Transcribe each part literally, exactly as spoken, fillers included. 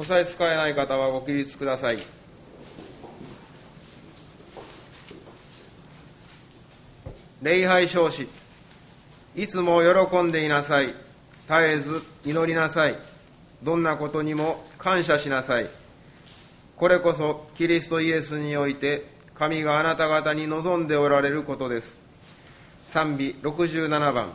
際使えない方はご起立ください。礼拝証子。いつも喜んでいなさい。絶えず祈りなさい。どんなことにも感謝しなさい。これこそキリストイエスにおいて神があなた方に望んでおられることです。賛美ろくじゅうななばん。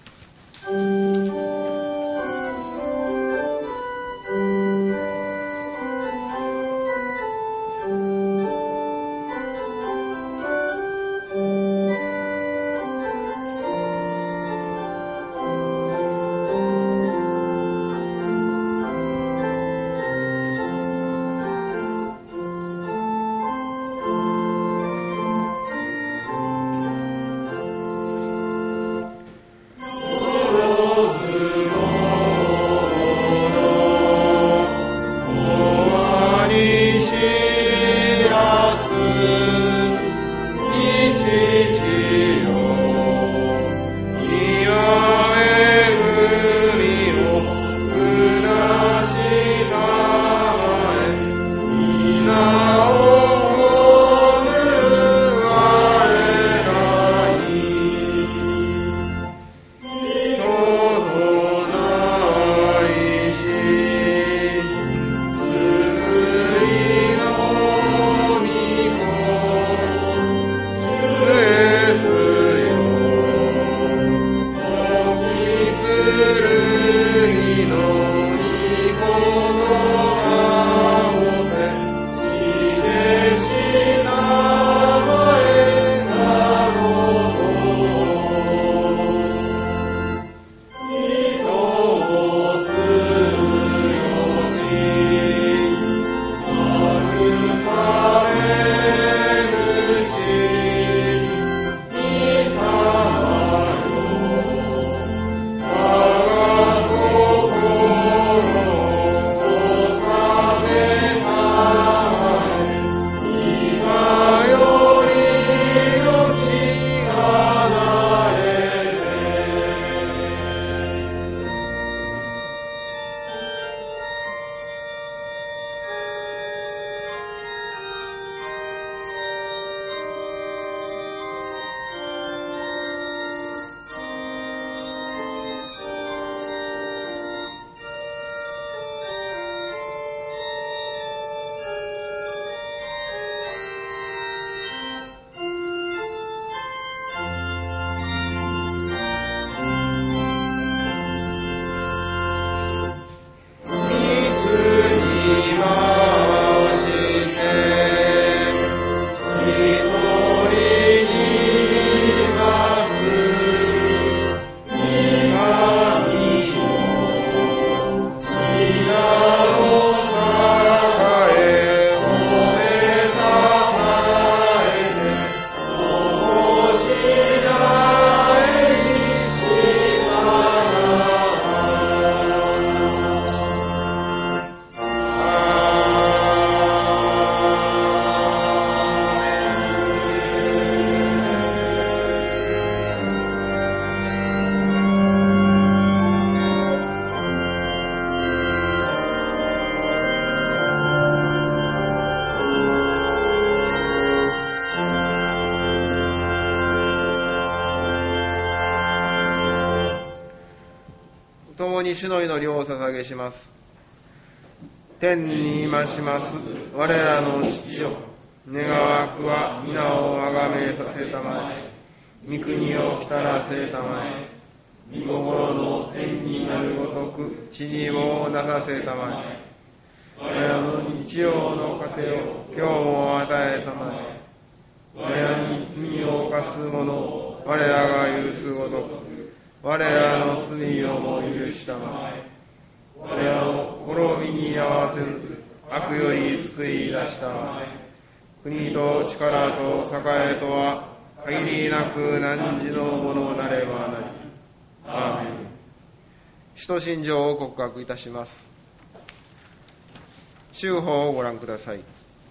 共に主の祈りをお捧げします。天にいまします我らの父よ、願わくは皆をあがめさせたまえ、御国を来たらせたまえ、御心の天になるごとく地にもなさせたまえ、我らの日曜の糧を今日も与えたまえ、我らに罪を犯す者を我らが許すごとく我らの罪をも許したまえ、我らを滅びに合わせず悪より救い出したまえ、国と力と栄とは限りなく汝のものなればなり。アーメン。使徒信条を告白いたします。修法をご覧ください。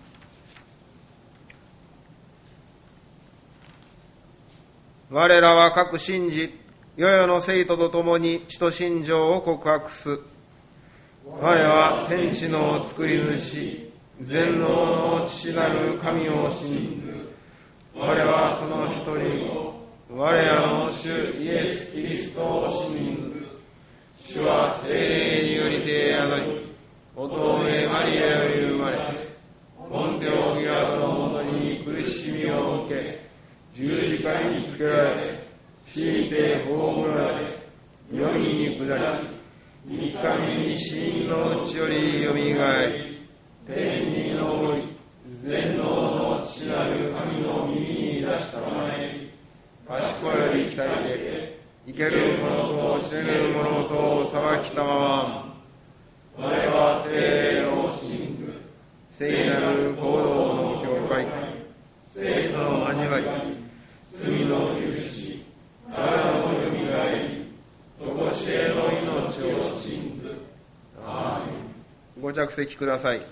我らは各信じ、世々の生徒と共に使徒信条を告白す。 我は天地の作り主、全能の父なる神を信ず。我はその一人子、我らの主イエス・キリストを信ず。主は聖霊によりて宿り、乙女マリアより生まれ、ポンテオ・ピラトのもとに苦しみを受け、十字架につけられ、死にて葬られ、世に下り、三日目に死人のうちよりよみがえり、天に昇り、全能の父なる神の耳に出したまえ、賢より鍛えて、生ける者と死ねる者と裁きたまま、我は聖霊を信ず、聖なる行動の教会、聖との交わり、罪の許し、体のよみがえり、とこしえの命を信ず。アーメン。ご着席ください。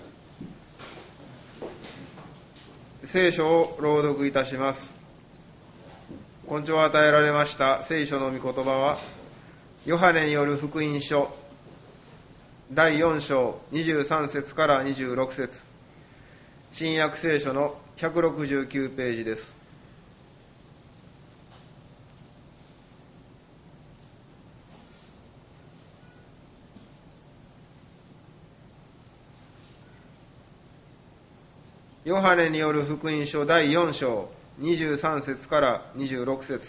聖書を朗読いたします。今朝与えられました聖書の御言葉は、ヨハネによる福音書だいよん章にじゅうさん節からにじゅうろく節、新約聖書のひゃくろくじゅうきゅうページです。ヨハネによる福音書だいよん章にじゅうさん節からにじゅうろく節。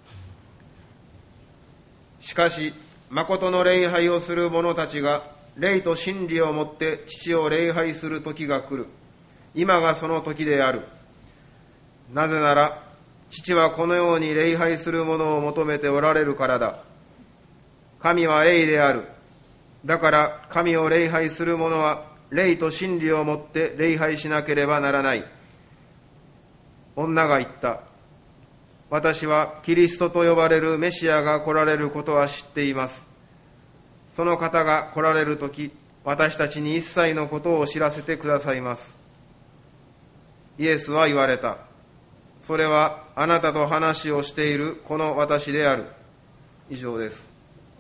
しかし、誠の礼拝をする者たちが、霊と真理をもって父を礼拝する時が来る。今がその時である。なぜなら、父はこのように礼拝する者を求めておられるからだ。神は霊である。だから、神を礼拝する者は、霊と真理をもって礼拝しなければならない。女が言った。私はキリストと呼ばれるメシアが来られることは知っています。その方が来られるとき、私たちに一切のことを知らせてくださいます。イエスは言われた。それはあなたと話をしているこの私である。以上です。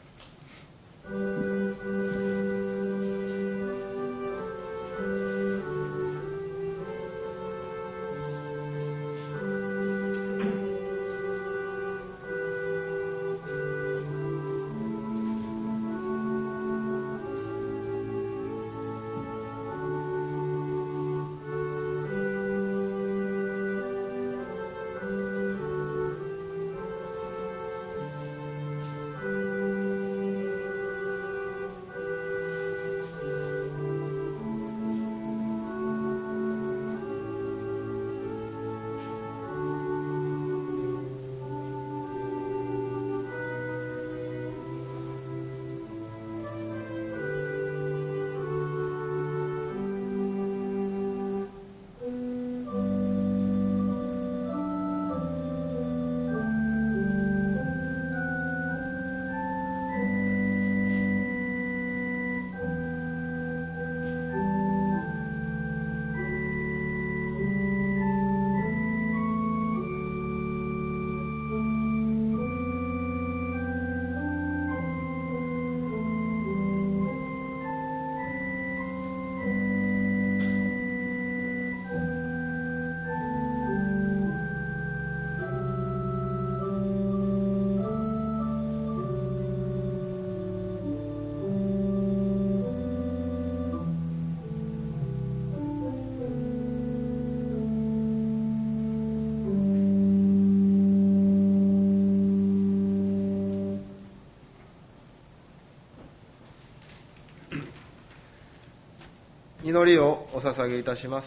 祈りをお捧げいたします。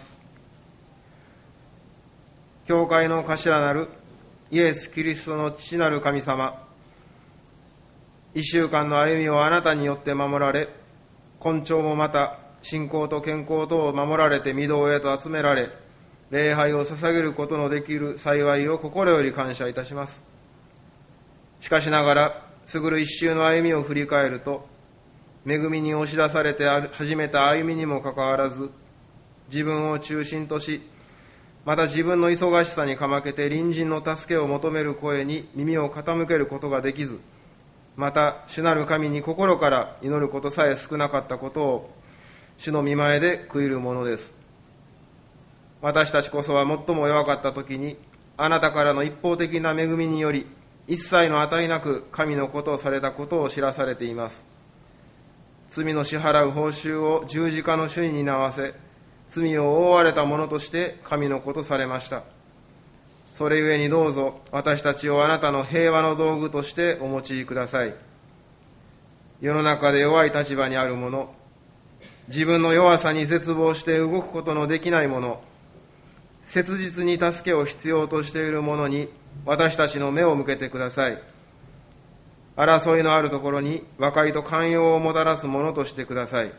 教会の頭なるイエス・キリストの父なる神様、一週間の歩みをあなたによって守られ、今朝もまた信仰と健康とを守られて御堂へと集められ、礼拝を捧げることのできる幸いを心より感謝いたします。しかしながら、過ぐる一週の歩みを振り返ると、恵みに押し出されて始めた歩みにもかかわらず、自分を中心とし、また自分の忙しさにかまけて隣人の助けを求める声に耳を傾けることができず、 また主なる神に心から祈ることさえ少なかったことを主の御前で悔いるものです。私たちこそは最も弱かった時にあなたからの一方的な恵みにより一切の値なく神のことをされたことを知らされています。罪の支払う報酬を十字架の主に担わせ、罪を覆われたものとして神のことされました。それゆえにどうぞ私たちをあなたの平和の道具としてお用いください。世の中で弱い立場にある者、自分の弱さに絶望して動くことのできない者、切実に助けを必要としている者に私たちの目を向けてください。争いのあるところに和解と寛容をもたらすものとしてください。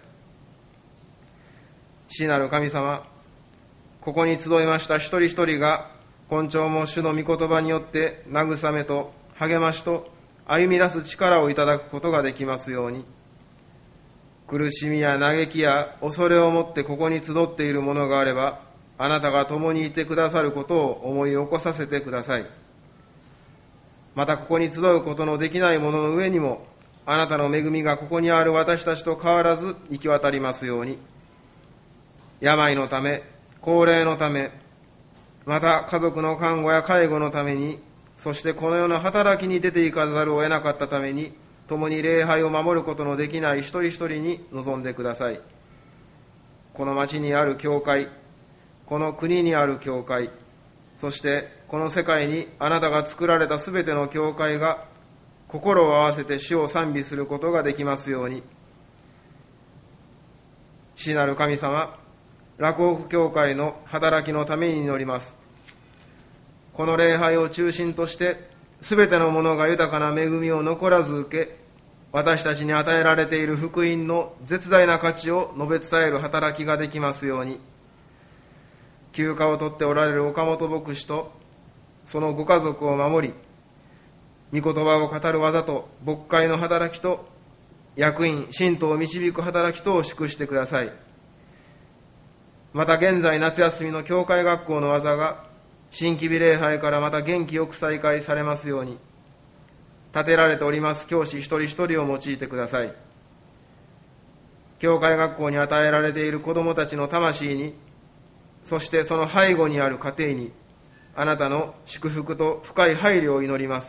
父なる神様、ここに集いました一人一人が今朝も主の御言葉によって慰めと励ましと歩み出す力をいただくことができますように。苦しみや嘆きや恐れをもってここに集っているものがあれば、あなたが共にいてくださることを思い起こさせてください。またここに集うことのできないものの上にも、あなたの恵みがここにある私たちと変わらず行き渡りますように。病のため、高齢のため、また家族の看護や介護のために、そしてこの世の働きに出ていかざるを得なかったために、共に礼拝を守ることのできない一人一人に臨んでください。この町にある教会、この国にある教会、そしてこの世界にあなたが作られたすべての教会が心を合わせて主を賛美することができますように。父なる神様、洛北教会の働きのために祈ります。この礼拝を中心としてすべてのものが豊かな恵みを残らず受け、私たちに与えられている福音の絶大な価値を述べ伝える働きができますように。休暇を取っておられる岡本牧師とそのご家族を守り、御言葉を語る技と牧会の働きと役員、信徒を導く働きとを祝してください。また現在夏休みの教会学校の技が新規日礼拝からまた元気よく再開されますように、立てられております教師一人一人を用いてください。教会学校に与えられている子どもたちの魂に、そしてその背後にある家庭に、あなたの祝福と深い配慮を祈ります。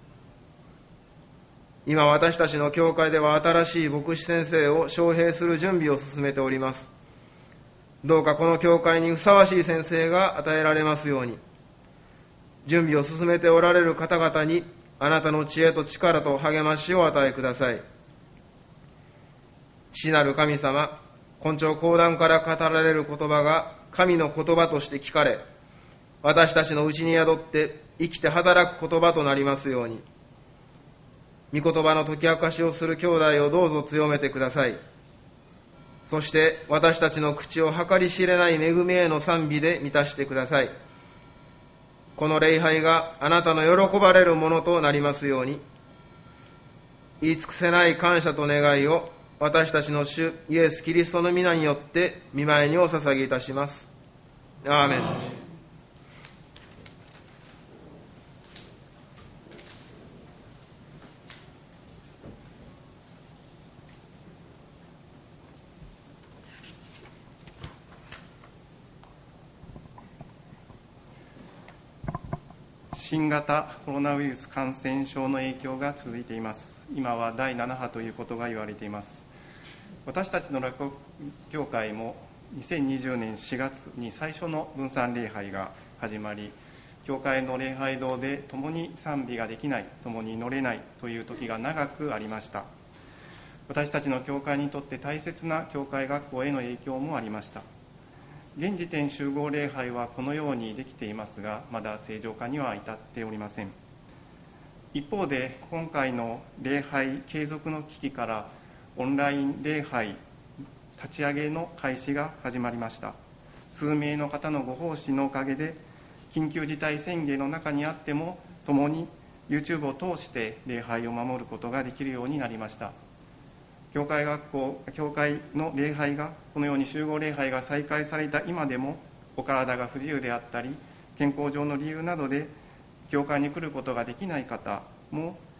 今私たちの教会では新しい牧師先生を招聘する準備を進めております。どうかこの教会にふさわしい先生が与えられますように。準備を進めておられる方々にあなたの知恵と力と励ましをお与えください。父なる神様、今朝講談から語られる言葉が神の言葉として聞かれ、私たちのうちに宿って生きて働く言葉となりますように。御言葉の解き明かしをする兄弟をどうぞ強めてください。そして私たちの口を計り知れない恵みへの賛美で満たしてください。この礼拝があなたの喜ばれるものとなりますように。言い尽くせない感謝と願いを私たちの主イエス・キリストの皆によって御前にお捧げいたします。アーメン。 新型コロナウイルス感染症の影響が続いています。今はだいなな波ということが言われています。私たちの洛北教会もにせんにじゅうねんしがつに最初の分散礼拝が始まり、教会の礼拝堂で共に賛美ができない、共に祈れないという時が長くありました。私たちの教会にとって大切な教会学校への影響もありました。現時点集合礼拝はこのようにできていますが、まだ正常化には至っておりません。一方で、今回の礼拝継続の危機からオンライン礼拝立ち上げの開始が始まりました。数名の方のご奉仕のおかげで、緊急事態宣言の中にあっても、共に YouTube を通して礼拝を守ることができるようになりました。教会学校、教会の礼拝が、このように集合礼拝が再開された今でも、お体が不自由であったり、健康上の理由などで、教会に来ることができない方も、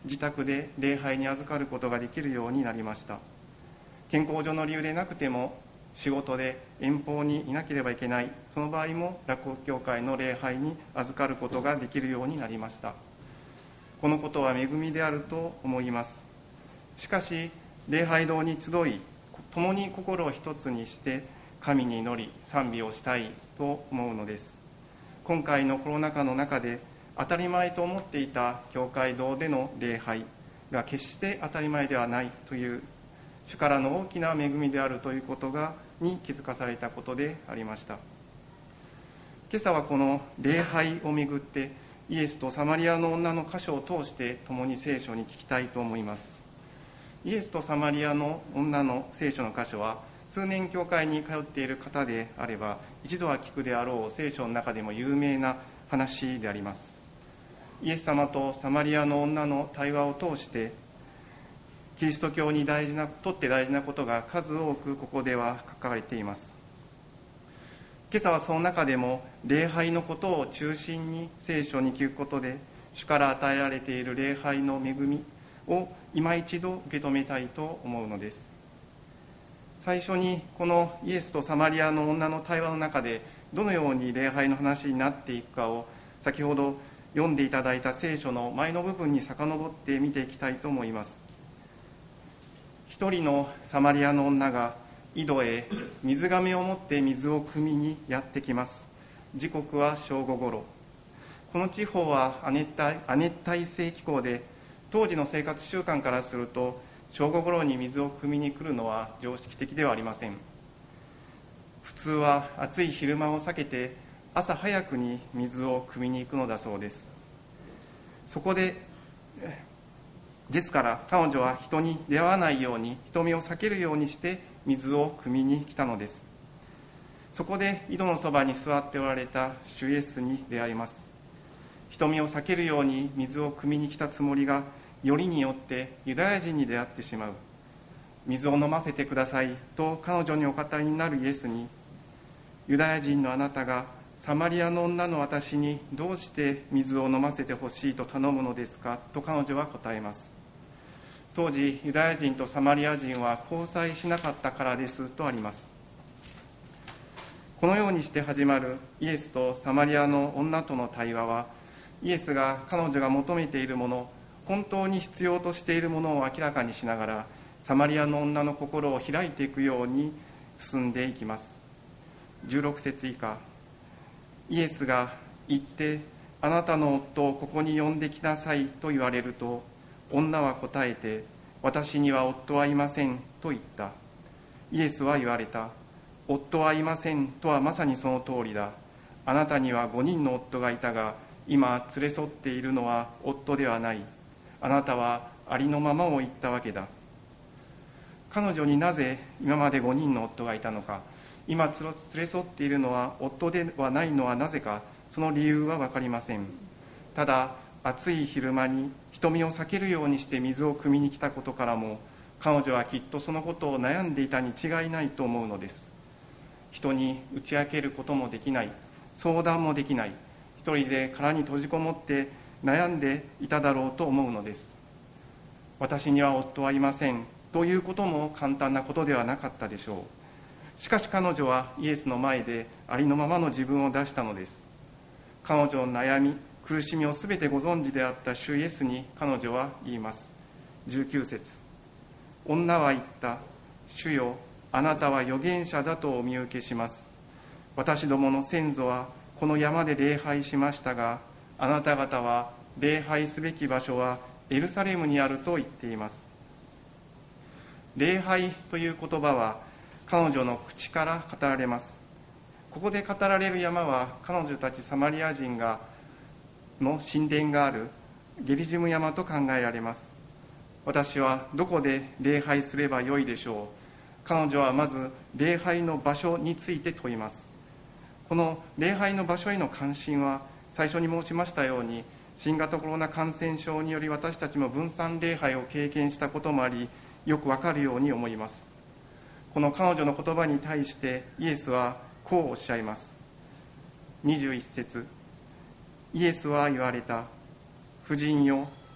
自宅で礼拝に預かることができるようになりました。健康上の理由でなくても、仕事で遠方にいなければいけない、その場合も洛北教会の礼拝に預かることができるようになりました。このことは恵みであると思います。しかし、礼拝堂に集い、共に心を一つにして神に祈り賛美をしたいと思うのです。今回のコロナ禍の中で当たり前と思っていた教会堂での礼拝が決して当たり前ではないという主からの大きな恵みであるということがに気づかされたことでありました。今朝はこの礼拝をめぐってイエスとサマリアの女の箇所を通して共に聖書に聞きたいと思います。イエスとサマリアの女の聖書の箇所は数年教会に通っている方であれば一度は聞くであろう聖書の中でも有名な話であります。イエス様とサマリアの女の対話を通してキリスト教に大事なとって大事なことが数多くここでは書かれています。今朝はその中でも礼拝のことを中心に聖書に聞くことで主から与えられている礼拝の恵みを今一度受け止めたいと思うのです。最初にこのイエスとサマリアの女の対話の中でどのように礼拝の話になっていくかを先ほど読んでいただいた聖書の前の部分に遡って見ていきたいと思います。一人のサマリアの女が井戸へ水がめを持って水を汲みにやってきます。時刻は正午ごろ。この地方は亜熱帯、亜熱帯性気候で当時の生活習慣からすると正午ごろに水を汲みに来るのは常識的ではありません。普通は暑い昼間を避けて朝早くに水を汲みに行くのだそうです。そこでですから彼女は人に出会わないように人目を避けるようにして水を汲みに来たのです。そこで井戸のそばに座っておられた主イエスに出会います。人目を避けるように水を汲みに来たつもりがよりによってユダヤ人に出会ってしまう。水を飲ませてくださいと彼女にお語りになるイエスに、ユダヤ人のあなたがサマリアの女の私にどうして水を飲ませてほしいと頼むのですかと彼女は答えます。当時ユダヤ人とサマリア人は交際しなかったからですとあります。このようにして始まるイエスとサマリアの女との対話は、イエスが彼女が求めているもの、本当に必要としているものを明らかにしながらサマリアの女の心を開いていくように進んでいきます。じゅうろく節以下、イエスが行ってあなたの夫をここに呼んできなさいと言われると、女は答えて私には夫はいませんと言った。イエスは言われた。夫はいませんとはまさにその通りだ。あなたにはごにんの夫がいたが今連れ添っているのは夫ではない。あなたはありのままを言ったわけだ。彼女になぜ今までごにんの夫がいたのか、今連れ添っているのは夫ではないのはなぜか、その理由は分かりません。ただ暑い昼間に人目を避けるようにして水を汲みに来たことからも、彼女はきっとそのことを悩んでいたに違いないと思うのです。人に打ち明けることもできない、相談もできない、一人で殻に閉じこもって悩んでいただろうと思うのです。私には夫はいませんということも簡単なことではなかったでしょう。しかし彼女はイエスの前でありのままの自分を出したのです。彼女の悩み、苦しみをすべてご存知であった主イエスに彼女は言います。じゅうきゅう節、女は言った。主よ、あなたは預言者だとお見受けします。私どもの先祖はこの山で礼拝しましたが、あなた方は礼拝すべき場所はエルサレムにあると言っています。礼拝という言葉は彼女の口から語られます。ここで語られる山は彼女たちサマリア人がの神殿があるゲリジム山と考えられます。私はどこで礼拝すればよいでしょう。彼女はまず礼拝の場所について問います。この礼拝の場所への関心は最初に申しましたように、新型コロナ感染症により私たちも分散礼拝を経験したこともあり、よくわかるように思います。この彼女の言葉に対してイエスはこうおっしゃいます。にじゅういち節、イエスは言われた。婦人よ、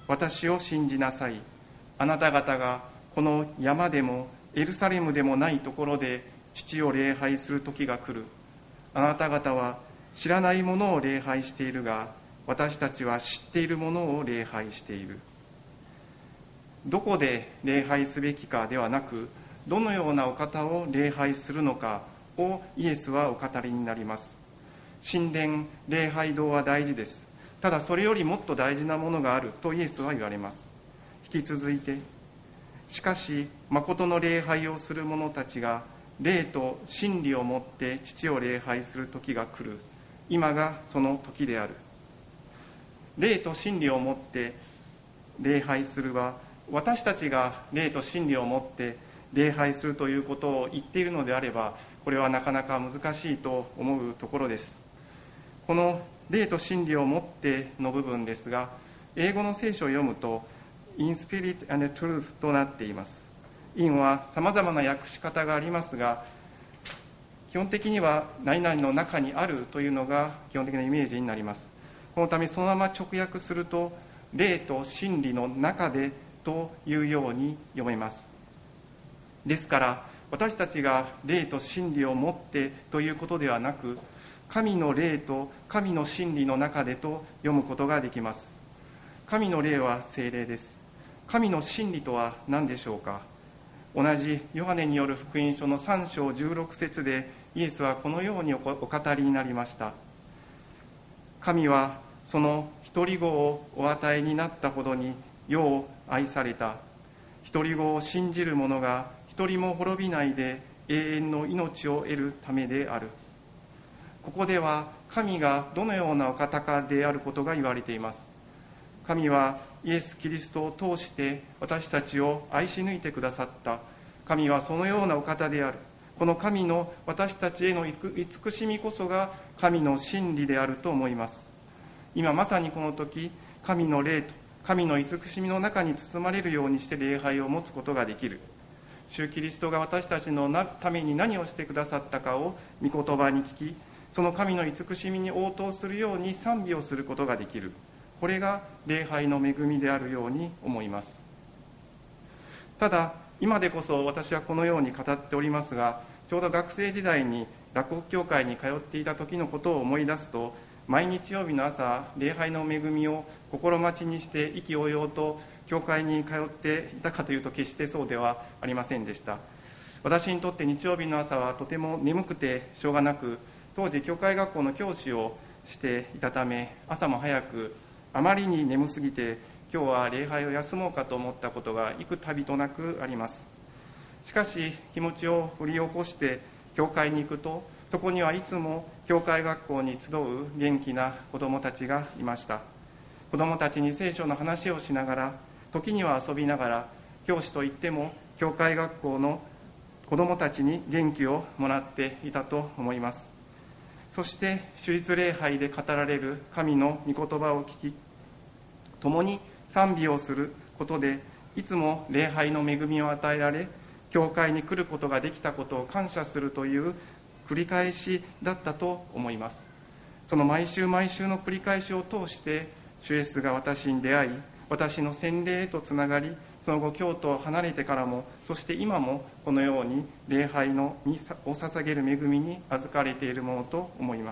私を信じなさい。あなた方がこの山でもエルサレムでもないところで父を礼拝する時が来る。あなた方は知らないものを礼拝しているが、私たちは知っているものを礼拝している。どこで礼拝すべきかではなく、どのようなお方を礼拝するのかをイエスはお語りになります。神殿、礼拝堂は大事です。ただそれよりもっと大事なものがあるとイエスは言われます。引き続いて、しかし誠の礼拝をする者たちが霊と真理をもって父を礼拝する時が来る。今がその時である。霊と真理をもって礼拝するは、私たちが霊と真理をもって礼拝するということを言っているのであれば、これはなかなか難しいと思うところです。この霊と真理をもっての部分ですが、英語の聖書を読むと In Spirit and Truth となっています。In はさまざまな訳し方がありますが、基本的には何々の中にあるというのが基本的なイメージになります。このためそのまま直訳すると、霊と真理の中でというように読めます。ですから私たちが霊と真理をもってということではなく、神の霊と神の真理の中でと読むことができます。神の霊は聖霊です。神の真理とは何でしょうか。同じヨハネによる福音書のさん章じゅうろく節でイエスはこのようにお語りになりました。神はその一人子をお与えになったほどに世を愛された。一人子を信じる者が一人も滅びないで永遠の命を得るためである。ここでは神がどのようなお方かであることが言われています。神はイエス・キリストを通して私たちを愛し抜いてくださった。神はそのようなお方である。この神の私たちへの慈しみこそが神の真理であると思います。今まさにこの時、神の霊と神の慈しみの中に包まれるようにして礼拝を持つことができる。主キリストが私たちのために何をしてくださったかを御言葉に聞き、その神の慈しみに応答するように賛美をすることができる。これが礼拝の恵みであるように思います。ただ今でこそ私はこのように語っておりますが、ちょうど学生時代に洛北教会に通っていた時のことを思い出すと、毎日曜日の朝、礼拝の恵みを心待ちにして意気揚々と教会に通っていたかというと決してそうではありませんでした。私にとって日曜日の朝はとても眠くてしょうがなく、当時教会学校の教師をしていたため、朝も早くあまりに眠すぎて今日は礼拝を休もうかと思ったことが幾度となくあります。しかし気持ちを振り起こして教会に行くと、そこにはいつも教会学校に集う元気な子どもたちがいました。子どもたちに聖書の話をしながら、時には遊びながら、教師といっても教会学校の子どもたちに元気をもらっていたと思います。そして主日礼拝で語られる神の御言葉を聞き、共に賛美をすることでいつも礼拝の恵みを与えられ、教会に来ることができたことを感謝するという繰り返しだったと思います。その毎週毎週の繰り返しを通して主イエスが私に出会い、私の洗礼へとつながり、その後京都を離れてからも、そして今もこのように礼拝のにを捧げる恵みに預かれているものと思います。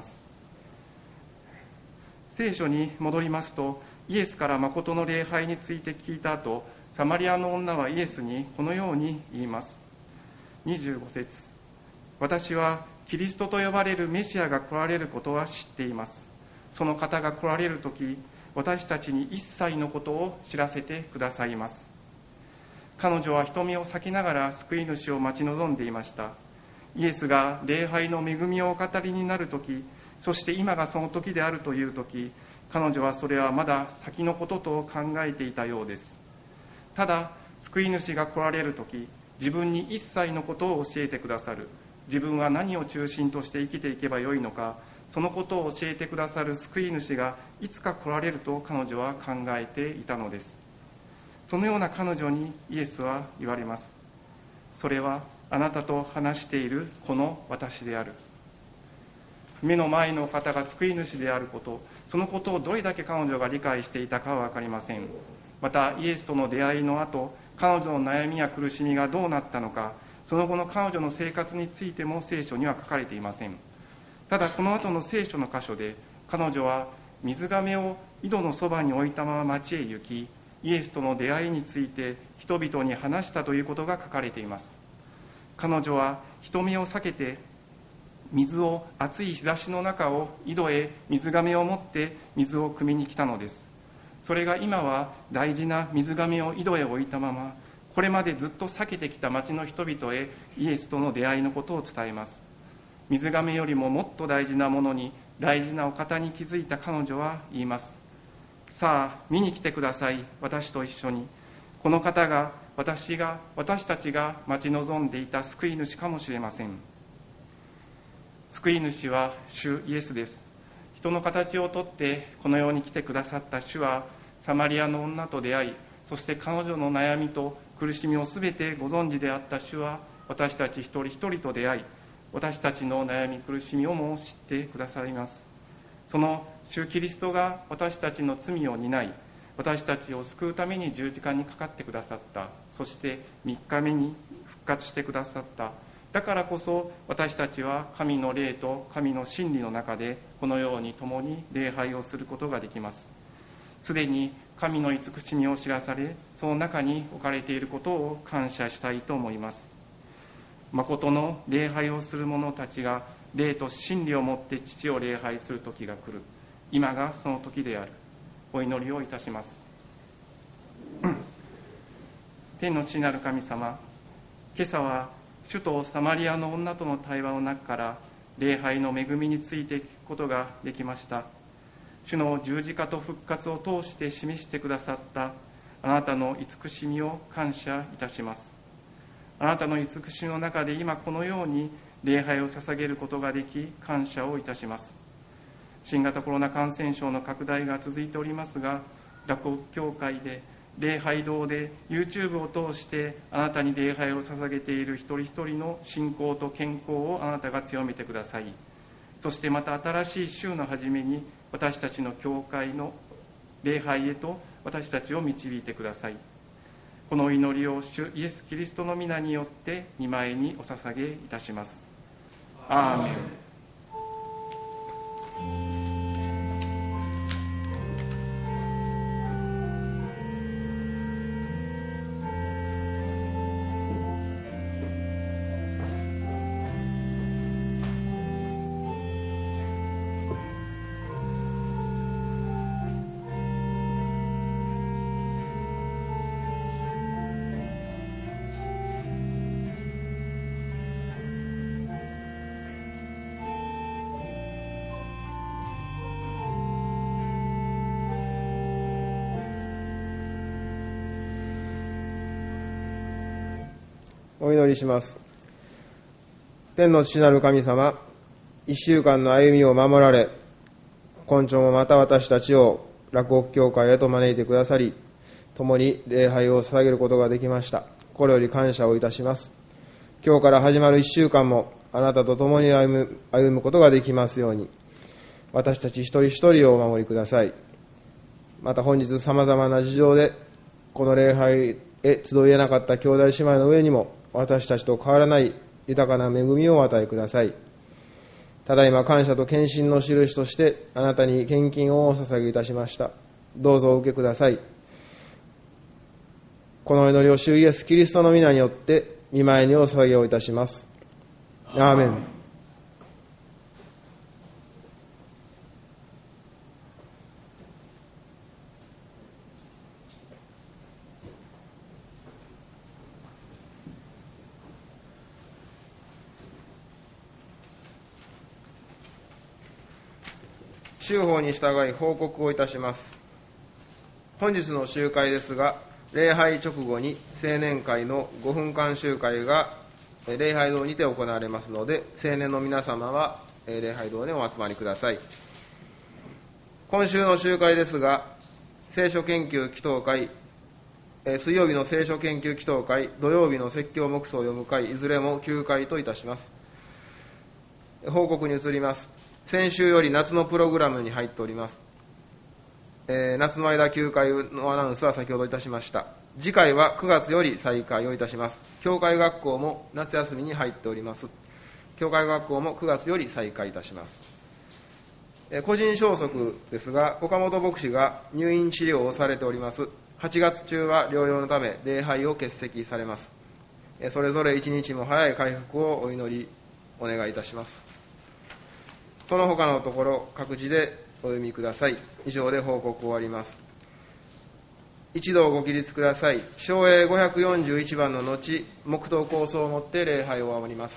聖書に戻りますと、イエスから誠の礼拝について聞いた後、サマリアの女はイエスにこのように言います。にじゅうご節、私はキリストと呼ばれるメシアが来られることは知っています。その方が来られるとき、私たちに一切のことを知らせてくださいます。彼女は人目を避けながら救い主を待ち望んでいました。イエスが礼拝の恵みをお語りになるとき、そして今がその時であるというとき、彼女はそれはまだ先のことと考えていたようです。ただ、救い主が来られるとき、自分に一切のことを教えてくださる。自分は何を中心として生きていけばよいのか、そのことを教えてくださる救い主がいつか来られると彼女は考えていたのです。そのような彼女にイエスは言われます。それはあなたと話しているこの私である。目の前の方が救い主であること、そのことをどれだけ彼女が理解していたかは分かりません。 またイエスとの出会いの後、彼女の悩みや苦しみがどうなったのか、その後の彼女の生活についても聖書には書かれていません。ただこの後の聖書の箇所で、彼女は水がめを井戸のそばに置いたまま町へ行き、イエスとの出会いについて人々に話したということが書かれています。彼女は人目を避けて水を、暑い日差しの中を井戸へ水がめを持って水を汲みに来たのです。それが今は大事な水がめを井戸へ置いたまま、これまでずっと避けてきた町の人々へイエスとの出会いのことを伝えます。水がめよりももっと大事なものに、大事なお方に気づいた彼女は言います。さあ見に来てください、私と一緒に。この方が私が私たちが待ち望んでいた救い主かもしれません。救い主は主イエスです。人の形をとってこの世に来てくださった主は、サマリアの女と出会い、そして彼女の悩みと苦しみをすべてご存知であった主は、私たち一人一人と出会い、私たちの悩み苦しみをも知ってくださいます。その主キリストが私たちの罪を担い、私たちを救うために十字架にかかってくださった。そしてみっかめに復活してくださった。だからこそ私たちは神の霊と神の真理の中でこのように共に礼拝をすることができます。すでに神の慈しみを知らされ、その中に置かれていることを感謝したいと思います。誠の礼拝をする者たちが霊と真理をもって父を礼拝する時が来る。今がその時である。お祈りをいたします。天の父なる神様、今朝は主とサマリアの女との対話の中から礼拝の恵みについて聞くことができました。主の十字架と復活を通して示してくださったあなたの慈しみを感謝いたします。あなたの慈しみの中で今このように礼拝を捧げることができ感謝をいたします。新型コロナ感染症の拡大が続いておりますが、洛北教会で礼拝堂で YouTube を通してあなたに礼拝を捧げている一人一人の信仰と健康をあなたが強めてください。そしてまた新しい週の初めに私たちの教会の礼拝へと私たちを導いてください。この祈りを主イエス・キリストの皆によって御前にお捧げいたします。アーメン。 お祈りします。天の父なる神様、一週間の歩みを守られ、今朝もまた私たちを洛北教会へと招いてくださり、共に礼拝を捧げることができました。これより感謝をいたします。今日から始まる一週間もあなたと共に歩む、歩むことができますように、私たち一人一人をお守りください。また本日様々な事情でこの礼拝へ集えなかった兄弟姉妹の上にも、私たちと変わらない豊かな恵みをお与えください。ただいま感謝と献身の印としてあなたに献金をお捧げいたしました。どうぞお受けください。この祈りを主イエスキリストの皆によって御前にお捧げをいたします。アーメン。週報に従い報告をいたします。本日の集会ですが、礼拝直後に青年会のごふんかん集会が礼拝堂にて行われますので、青年の皆様は礼拝堂にお集まりください。今週の集会ですが、聖書研究祈祷会、水曜日の聖書研究祈祷会、土曜日の説教黙想を読む会、いずれもきゅうかいといたします。報告に移ります。先週より夏のプログラムに入っております。 えー、夏の間休会のアナウンスは先ほどいたしました。次回はくがつより再開をいたします。教会学校も夏休みに入っております。教会学校もくがつより再開いたします。えー、個人消息ですが、岡本牧師が入院治療をされております。はちがつ中は療養のため礼拝を欠席されます。えー、それぞれ一日も早い回復をお祈りお願いいたします。その他のところ各自でお読みください。以上で報告終わります。一同ご起立ください。昭栄ごひゃくよんじゅういちばんの後、黙祷構想をもって礼拝を終わります。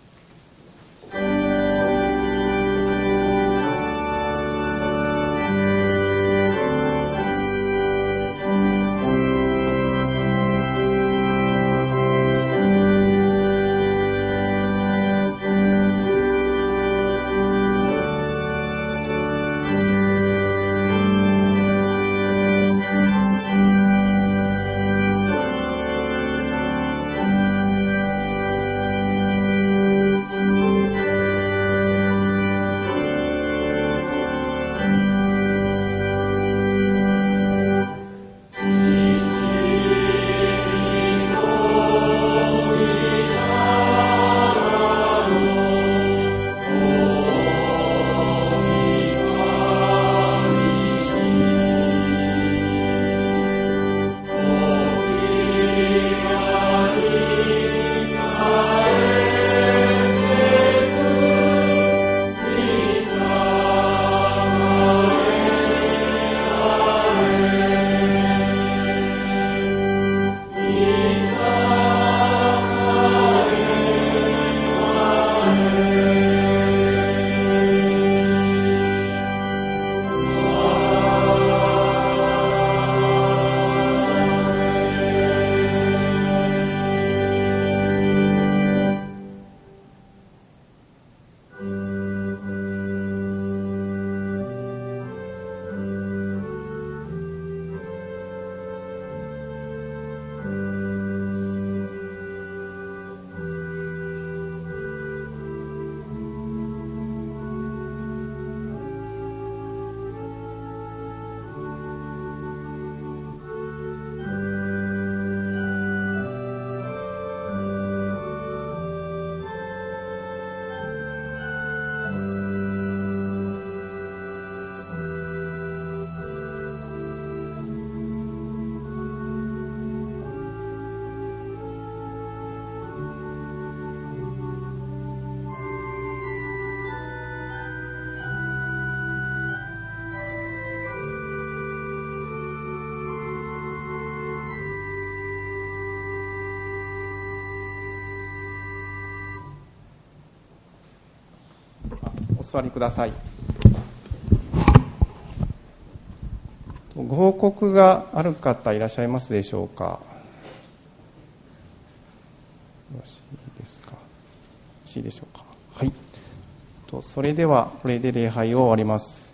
お座りください。ご報告がある方いらっしゃいますでしょうか。よろしいですか。よろしいでしょうか。はい。それではこれで礼拝を終わります。